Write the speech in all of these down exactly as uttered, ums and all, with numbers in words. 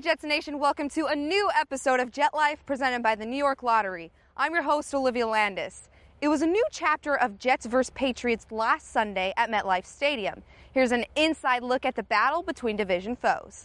Jets Nation, welcome to a new episode of Jet Life presented by the New York Lottery. I'm your host, Olivia Landis. It was a new chapter of Jets versus Patriots last Sunday at MetLife Stadium. Here's an inside look at the battle between division foes.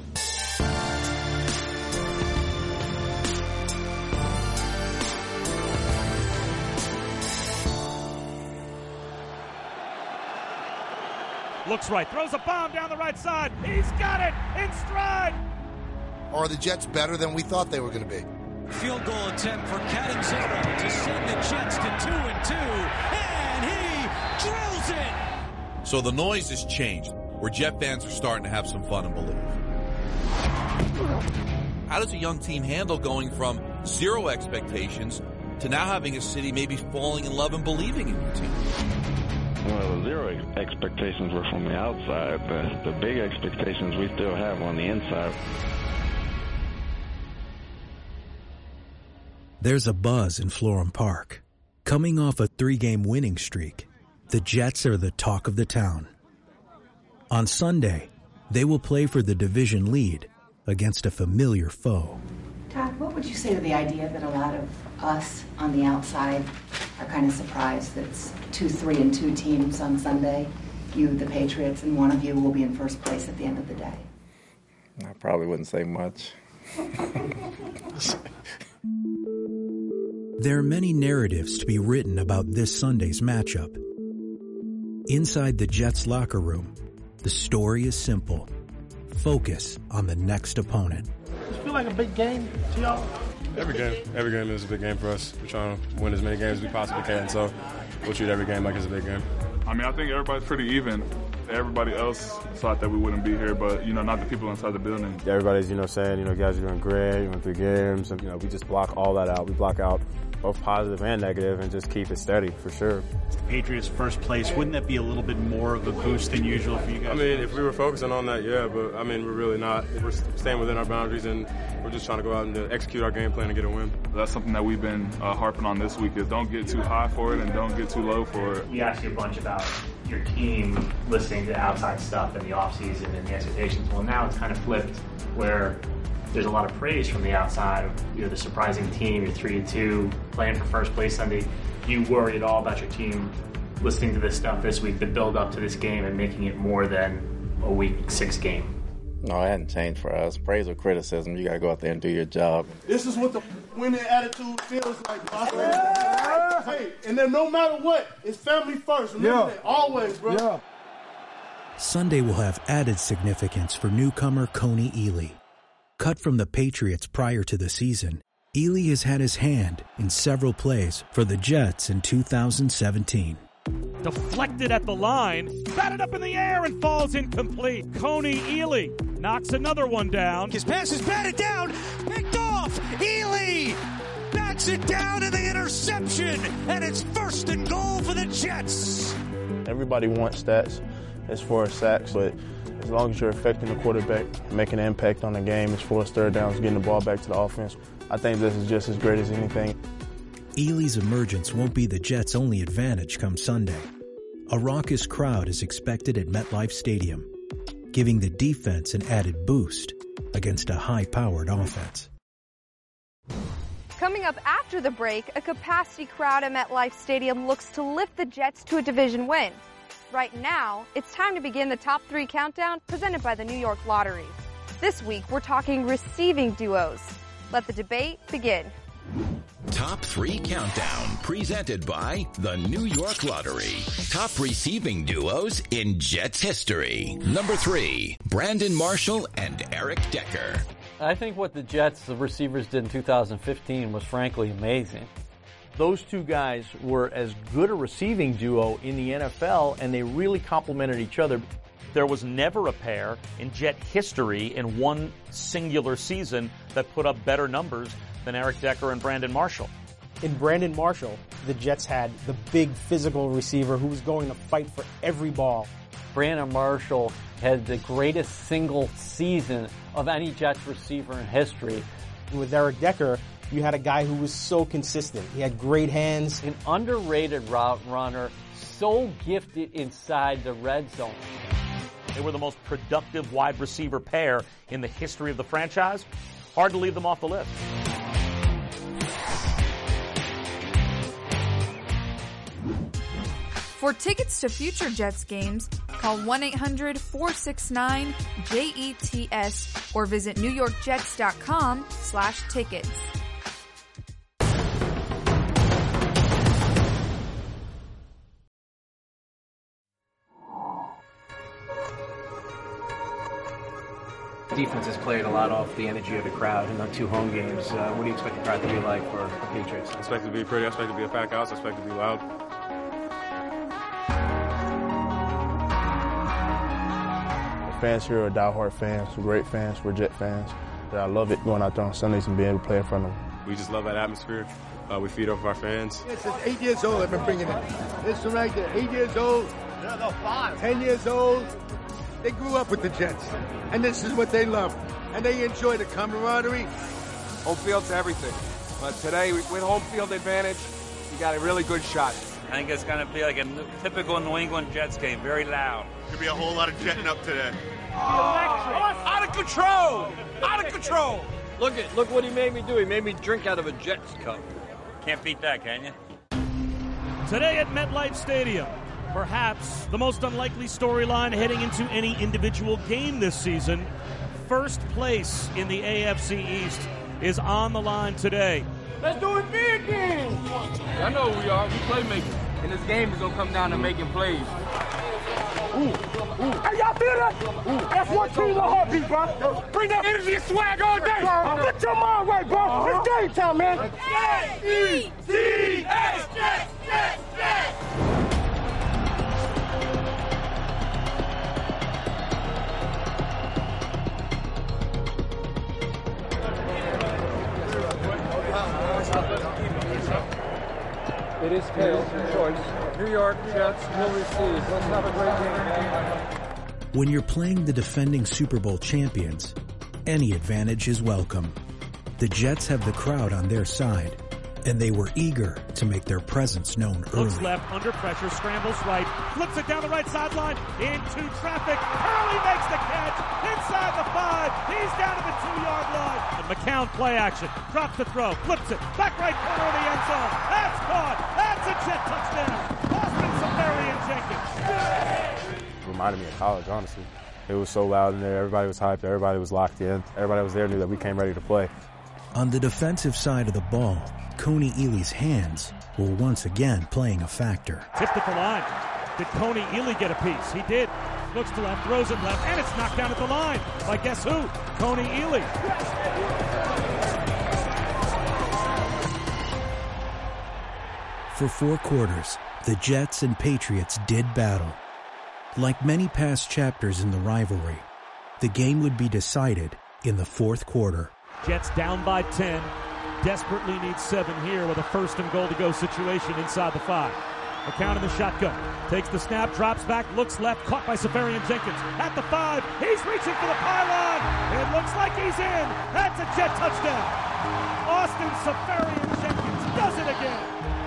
Looks right, throws a bomb down the right side. He's got it in stride. Are the Jets better than we thought they were going to be? Field goal attempt for Catanzaro to send the Jets to two and two, and he drills it. So the noise has changed, where Jet fans are starting to have some fun and believe. How does a young team handle going from zero expectations to now having a city maybe falling in love and believing in your team? Well, the zero expectations were from the outside. The, the big expectations we still have on the inside. There's a buzz in Florham Park. Coming off a three-game winning streak, the Jets are the talk of the town. On Sunday, they will play for the division lead against a familiar foe. Todd, what would you say to the idea that a lot of us on the outside are kind of surprised that it's two, three, and two teams on Sunday? You, the Patriots, and one of you will be in first place at the end of the day. I probably wouldn't say much. There are many narratives to be written about this Sunday's matchup. Inside the Jets locker room, the story is simple. Focus on the next opponent. Does it feel like a big game to y'all? Every game. Every game is a big game for us. We're trying to win as many games as we possibly can, so we'll treat every game like it's a big game. I mean, I think everybody's pretty even. Everybody else thought that we wouldn't be here, but, you know, not the people inside the building. Everybody's, you know, saying, you know, guys are doing great, you went through games, and, you know, we just block all that out. We block out both positive and negative and just keep it steady, for sure. Patriots first place, wouldn't that be a little bit more of a boost than usual for you guys? I mean, if we were focusing on that, yeah, but, I mean, we're really not. We're staying within our boundaries, and we're just trying to go out and execute our game plan and get a win. That's something that we've been uh, harping on this week is don't get too high for it and don't get too low for it. We asked you a bunch about your team listening to outside stuff in the offseason and the expectations. Well, now it's kind of flipped where there's a lot of praise from the outside. You're the surprising team. You're three and two, playing for first place Sunday. Do you worry at all about your team listening to this stuff this week, the build up to this game, and making it more than a week six game? No, it hasn't changed for us. Praise or criticism, you got to go out there and do your job. This is what the winning attitude feels like, boss. Yeah. Hey, and then no matter what, it's family first. Remember yeah. that. Always, bro. Yeah. Sunday will have added significance for newcomer Kony Ealy. Cut from the Patriots prior to the season, Ealy has had his hand in several plays for the Jets in two thousand seventeen. Deflected at the line, batted up in the air and falls incomplete. Kony Ealy knocks another one down. His pass is batted down, picked off. Ealy bats it down in the interception, and it's first and goal for the Jets. Everybody wants stats as far as sacks, but as long as you're affecting the quarterback, making an impact on the game as far as third downs, getting the ball back to the offense, I think this is just as great as anything. Ealy's emergence won't be the Jets' only advantage come Sunday. A raucous crowd is expected at MetLife Stadium, giving the defense an added boost against a high-powered offense. Coming up after the break, a capacity crowd at MetLife Stadium looks to lift the Jets to a division win. Right now, it's time to begin the top three countdown presented by the New York Lottery. This week, we're talking receiving duos. Let the debate begin. Top three countdown presented by the New York Lottery. Top receiving duos in Jets history. Number three, Brandon Marshall and Eric Decker. I think what the Jets, the receivers, did in two thousand fifteen was frankly amazing. Those two guys were as good a receiving duo in the N F L, and they really complemented each other. There was never a pair in Jet history in one singular season that put up better numbers than Eric Decker and Brandon Marshall. In Brandon Marshall, the Jets had the big physical receiver who was going to fight for every ball. Brandon Marshall had the greatest single season of any Jets receiver in history. With Eric Decker, you had a guy who was so consistent. He had great hands. An underrated route runner, so gifted inside the red zone. They were the most productive wide receiver pair in the history of the franchise. Hard to leave them off the list. For tickets to future Jets games, call one eight hundred four six nine J E T S or visit New York Jets dot com slash tickets. Defense has played a lot off the energy of the crowd in the two home games. Uh, what do you expect the crowd to be like for the Patriots? I expect it to be pretty. I expect it to be a packed house. I expect it to be loud. The fans here are diehard fans. We're great fans. We're Jet fans. I love it going out there on Sundays and being able to play in front of them. We just love that atmosphere. Uh, we feed off our fans. Since eight years old, I've been bringing it. This one right there, eight years old. No, no, five. Ten years old. They grew up with the Jets, and this is what they love, and they enjoy the camaraderie. Home field's everything, but today with home field advantage, you got a really good shot. I think it's going to be like a typical New England Jets game, very loud. Could be a whole lot of jetting up today. Oh, out of control! Out of control! Look at look what he made me do. He made me drink out of a Jets cup. Can't beat that, can you? Today at MetLife Stadium, perhaps the most unlikely storyline heading into any individual game this season. First place in the A F C East is on the line today. Let's do it big again. I know who we are. We playmakers. And this game is going to come down to making plays. Ooh, ooh. Hey, y'all feel that? Ooh. That's one team in a heartbeat, bro. Bring that energy and swag all day. Get your mind right, bro. It's game time, man. J E T S, Jets, Jets, Jets. It is Kale's choice. New York Jets will receive. Let's have a great game, man. When you're playing the defending Super Bowl champions, any advantage is welcome. The Jets have the crowd on their side, and they were eager to make their presence known early. Looks left, under pressure, scrambles right, flips it down the right sideline, into traffic. Hurley makes the catch, inside the five. He's down to the two-yard line. And McCown play action, drops the throw, flips it, back right corner of the end zone. That's caught. That's a Jet touchdown. Austin Seferian Jenkins. It reminded me of college, honestly. It was so loud in there. Everybody was hyped. Everybody was locked in. Everybody was there knew that we came ready to play. On the defensive side of the ball, Coney Ealy's hands were once again playing a factor. Tipped at the line. Did Coney Ely get a piece? He did. Looks to left, throws it left, and it's knocked down at the line by guess who? Coney Ely. For four quarters, the Jets and Patriots did battle. Like many past chapters in the rivalry, the game would be decided in the fourth quarter. Jets down by ten. Desperately needs seven here with a first and goal to go situation inside the five. McCown in the shotgun. Takes the snap, drops back, looks left, caught by Seferian Jenkins. At the five, he's reaching for the pylon. It looks like he's in. That's a Jet touchdown. Austin Seferian Jenkins does it again.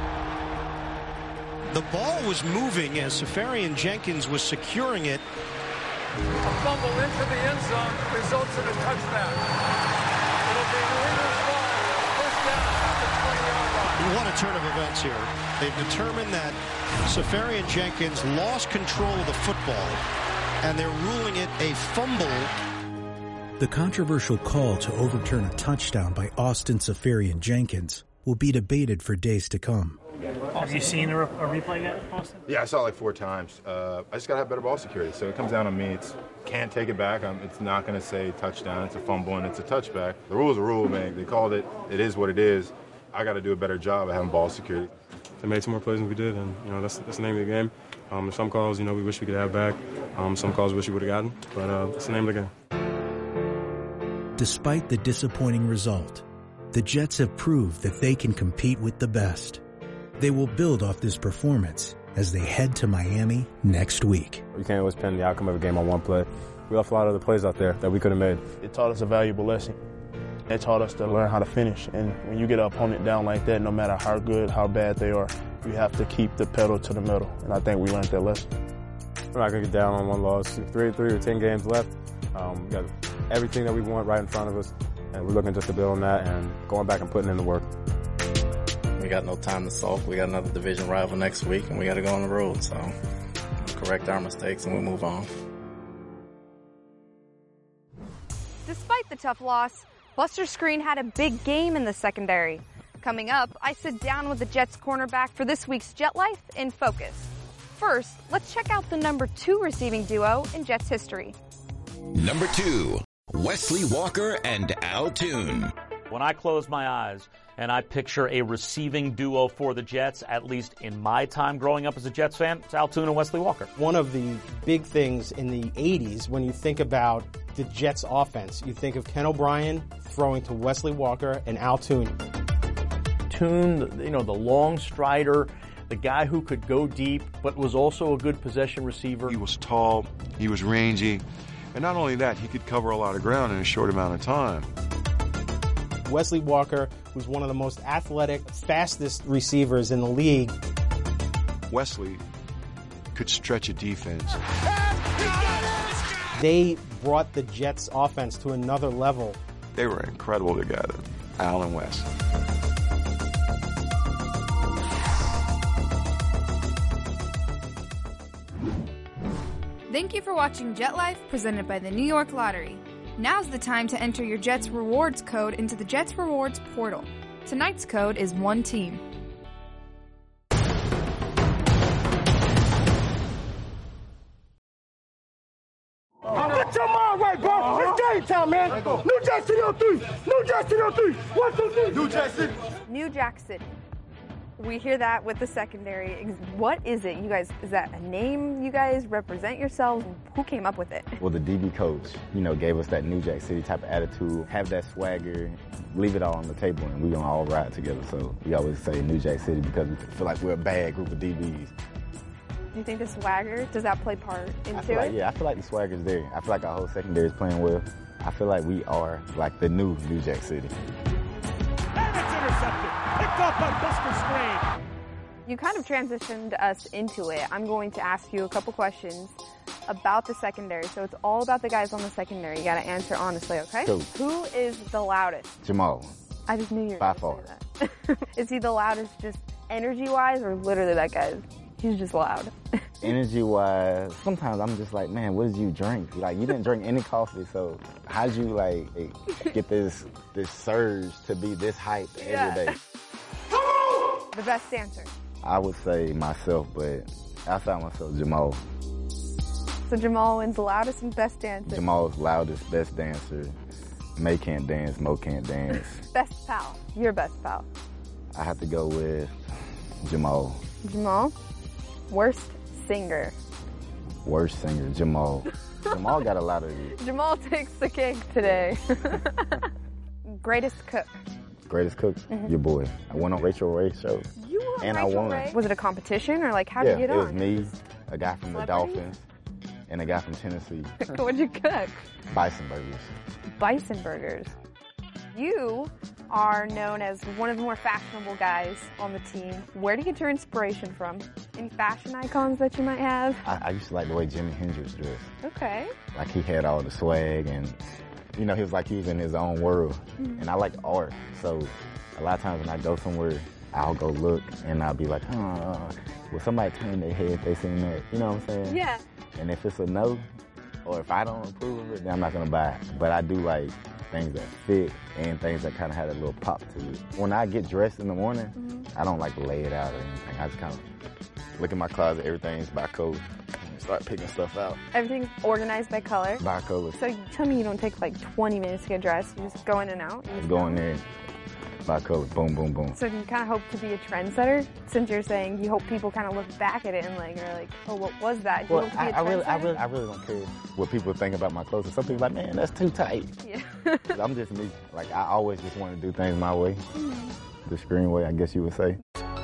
The ball was moving as Seferian Jenkins was securing it. A fumble into the end zone results in a touchdown. It'll be New England's ball. First down at the twenty-yard line. What a turn of events here. They've determined that Seferian Jenkins lost control of the football, and they're ruling it a fumble. The controversial call to overturn a touchdown by Austin Seferian Jenkins will be debated for days to come. Have you seen a, a replay yet, Austin? Yeah, I saw it like four times. Uh, I just got to have better ball security, so it comes down to me. It's can't take it back. I'm, it's not going to say touchdown. It's a fumble, and it's a touchback. The rule's a rule, man. They called it. It is what it is. I got to do a better job of having ball security. They made some more plays than we did, and you know that's, that's the name of the game. Um, some calls, you know, we wish we could have back. Um, some calls we wish we would have gotten, but uh, that's the name of the game. Despite the disappointing result, the Jets have proved that they can compete with the best. They will build off this performance as they head to Miami next week. You can't always pin the outcome of a game on one play. We left a lot of the plays out there that we could have made. It taught us a valuable lesson. It taught us to learn how to finish. And when you get an opponent down like that, no matter how good, how bad they are, you have to keep the pedal to the metal. And I think we learned that lesson. We're not going to get down on one loss. Three, three or ten games left. Um, we got everything that we want right in front of us, and we're looking just to build on that and going back and putting in the work. We got no time to sulk. We got another division rival next week, and we got to go on the road. So we'll correct our mistakes, and we move on. Despite the tough loss, Buster Skrine had a big game in the secondary. Coming up, I sit down with the Jets cornerback for this week's Jet Life in Focus. First, let's check out the number two receiving duo in Jets history. Number two, Wesley Walker and Al Toon. When I close my eyes and I picture a receiving duo for the Jets, at least in my time growing up as a Jets fan, it's Al Toon and Wesley Walker. One of the big things in the eighties, when you think about the Jets offense, you think of Ken O'Brien throwing to Wesley Walker and Al Toon. Toon, you know, the long strider, the guy who could go deep, but was also a good possession receiver. He was tall, he was rangy, and not only that, he could cover a lot of ground in a short amount of time. Wesley Walker was one of the most athletic, fastest receivers in the league. Wesley could stretch a defense. They brought the Jets offense to another level. They were incredible together, Al and Wes. Thank you for watching Jet Life, presented by the New York Lottery. Now's the time to enter your Jets Rewards code into the Jets Rewards portal. Tonight's code is one team. Get your mind right, bro. It's game time, man. New Jack City on three. New Jack City on three. One, two, three. New Jack City. New Jack City. We hear that with the secondary. What is it, you guys? Is that a name you guys represent yourselves? Who came up with it? Well, the D B coach, you know, gave us that New Jack City type of attitude, have that swagger, leave it all on the table, and we're going to all ride together. So we always say New Jack City because we feel like we're a bad group of D Bs. Do you think the swagger, does that play part into I feel like, it? yeah, I feel like the swagger's there. I feel like our whole secondary is playing well. I feel like we are like the new New Jack City. And it's intercepted. Picked up by Buster Skrine. You kind of transitioned us into it. I'm going to ask you a couple questions about the secondary. So it's all about the guys on the secondary. You got to answer honestly, okay? Cool. Who is the loudest? Jamal. I just knew you were By going to far. say that. Is he the loudest just energy-wise, or literally that guy? He's just loud. Energy-wise, sometimes I'm just like, man, what did you drink? Like, you didn't drink any coffee, so how'd you, like, get this this surge to be this hype Yeah. every day? The best dancer. I would say myself, but outside myself, Jamal. So Jamal wins the loudest and best dancer. Jamal's loudest, best dancer. May can't dance, Mo can't dance. Best pal. Your best pal. I have to go with Jamal. Jamal. Worst singer. Worst singer, Jamal. Jamal got a lot of it. Jamal takes the cake today. Greatest cook. Greatest cook, Mhm. your boy. I went on Rachel Ray's show. You were and Rachel I won. Ray? Was it a competition, or like how yeah, did you get it on? was me, a guy from the Celebrity? Dolphins, and a guy from Tennessee. What'd you cook? Bison burgers. Bison burgers. You are known as one of the more fashionable guys on the team. Where do you get your inspiration from? Any fashion icons that you might have? I, I used to like the way Jimi Hendrix dressed. Okay. Like he had all the swag and, you know, he was like he was in his own world. Mhm. And I like art. So a lot of times when I go somewhere, I'll go look and I'll be like, oh, will somebody turn their head if they seen that? You know what I'm saying? Yeah. And if it's a no, or if I don't approve of it, then I'm not going to buy it. But I do like things that fit and things that kind of had a little pop to it. When I get dressed in the morning, Mhm. I don't like lay it out or anything. I just kind of look in my closet, everything's by code, and start picking stuff out. Everything's organized by color. By color. So you tell me you don't take like twenty minutes to get dressed. You just go in and out. You just Go in there, by color, boom, boom, boom. So you kind of hope to be a trendsetter, since you're saying you hope people kind of look back at it and like are like, oh, what was that? Do you Well, hope to be I, a I really, I trendsetter? really, I really don't care what people think about my clothes. Some people are like, man, that's too tight. Yeah. 'Cause I'm just me. Like I always just want to do things my way, the screen way, I guess you would say.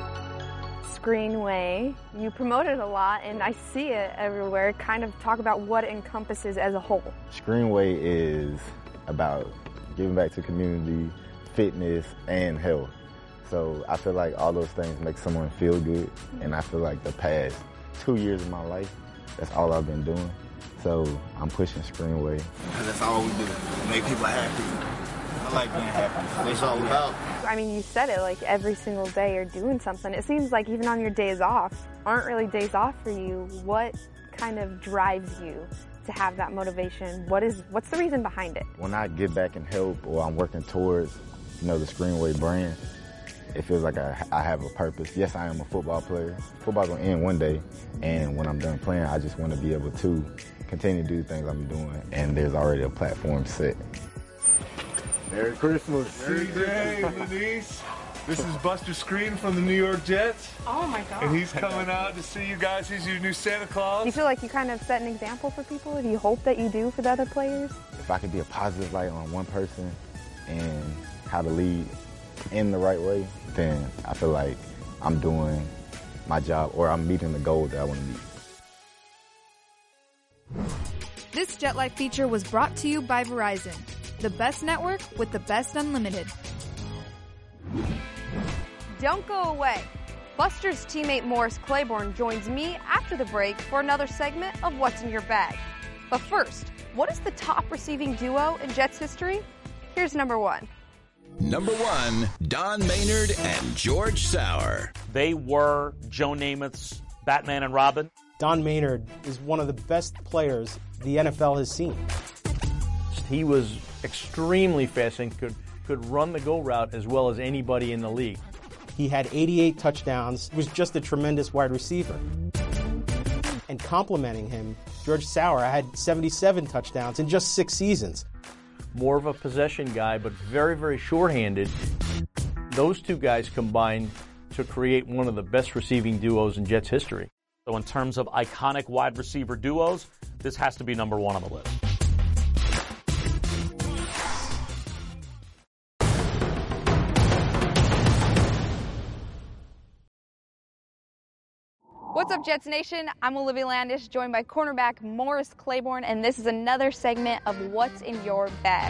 Screenway. You promote it a lot, and I see it everywhere. Kind of talk about what it encompasses as a whole. Screenway is about giving back to community, fitness, and health. So I feel like all those things make someone feel good, and I feel like the past two years of my life That's all I've been doing. So I'm pushing Screenway. That's all we do, make people happy. I like being happy. That's what it's all about. I mean, you said it, like every single day you're doing something. It seems like even on your days off, aren't really days off for you. What kind of drives you to have that motivation? What is, what's the reason behind it? When I get back and help or I'm working towards, you know, the Screenway brand, it feels like I, I have a purpose. Yes, I am a football player. Football's gonna end one day, and when I'm done playing, I just want to be able to continue to do the things I'm doing, and there's already a platform set. Merry Christmas. Merry Christmas, Denise. This is Buster Screen from the New York Jets. Oh my God. And he's coming out to see you guys. He's your new Santa Claus. Do you feel like you kind of set an example for people? Do you hope that you do for the other players? If I could be a positive light on one person and how to lead in the right way, then I feel like I'm doing my job or I'm meeting the goal that I want to meet. This Jet Life feature was brought to you by Verizon, the best network with the best unlimited. Don't go away. Buster's teammate Morris Claiborne joins me after the break for another segment of What's in Your Bag. But first, what is the top receiving duo in Jets history? Here's number one. Number one, Don Maynard and George Sauer. They were Joe Namath's Batman and Robin. Don Maynard is one of the best players the N F L has seen. He was extremely fast and could, could run the go route as well as anybody in the league. He had eighty-eight touchdowns, was just a tremendous wide receiver. And complimenting him, George Sauer had seventy-seven touchdowns in just six seasons. More of a possession guy, but very, very short-handed. Those two guys combined to create one of the best receiving duos in Jets history. So in terms of iconic wide receiver duos, this has to be number one on the list. What's up, Jets Nation? I'm Olivia Landish, joined by cornerback Morris Claiborne, and this is another segment of What's in Your Bag.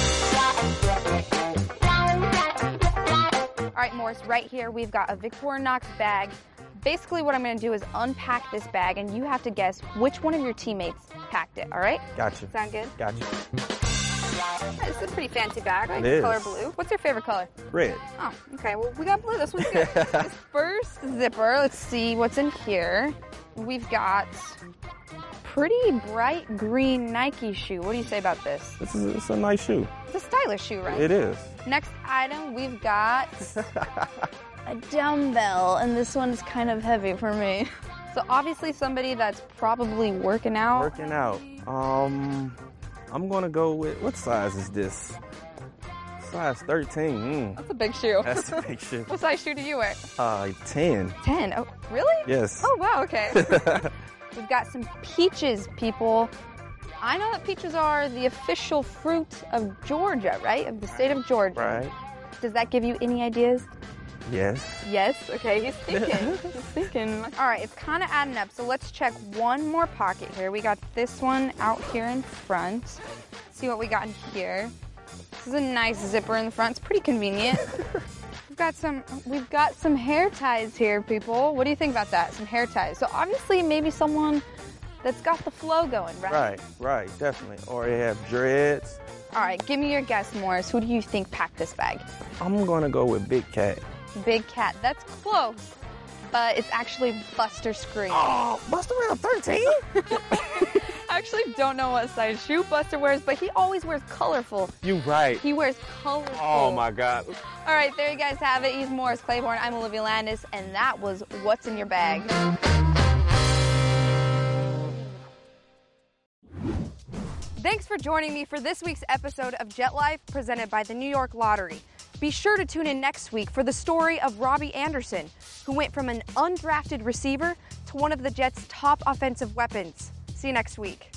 All right, Morris, right here we've got a Victorinox bag. Basically what I'm going to do is unpack this bag, and you have to guess which one of your teammates packed it, all right? Gotcha. Sound good? Gotcha. This is a pretty fancy bag, right? It is. Color blue. What's your favorite color? Red. Oh, okay. Well, we got blue. This one's good. This first zipper, let's see what's in here. We've got pretty bright green Nike shoe. What do you say about this? This is it's a nice shoe. It's a stylish shoe, right? It is. Next item, we've got a dumbbell, and this one's kind of heavy for me. So obviously somebody that's probably working out. Working out. Um, I'm gonna go with, what size is this? Size thirteen. Mm. That's a big shoe. That's a big shoe. What size shoe do you wear? Uh, ten. ten. Oh, really? Yes. Oh, wow, okay. We've got some peaches, people. I know that peaches are the official fruit of Georgia, right? Of the state of Georgia. Right. Does that give you any ideas? Yes. Yes? Okay, he's thinking. He's thinking. All right, it's kind of adding up, so let's check one more pocket here. We got this one out here in front. Let's see what we got in here. This is a nice zipper in the front. It's pretty convenient. We've got some we've got some hair ties here, people. What do you think about that? Some hair ties. So obviously maybe someone that's got the flow going, right? Right, right, definitely. Or they have dreads. All right, give me your guess, Morris. Who do you think packed this bag? I'm gonna go with Big Cat. Big Cat. That's close, but it's actually Buster Screen. Oh, Buster around thirteen? I actually don't know what size shoe Buster wears, but he always wears colorful. You right. He wears colorful. Oh my God. All right, there you guys have it. He's Morris Claiborne. I'm Olivia Landis, and that was What's in Your Bag. Thanks for joining me for this week's episode of Jet Life, presented by the New York Lottery. Be sure to tune in next week for the story of Robbie Anderson, who went from an undrafted receiver to one of the Jets' top offensive weapons. See you next week.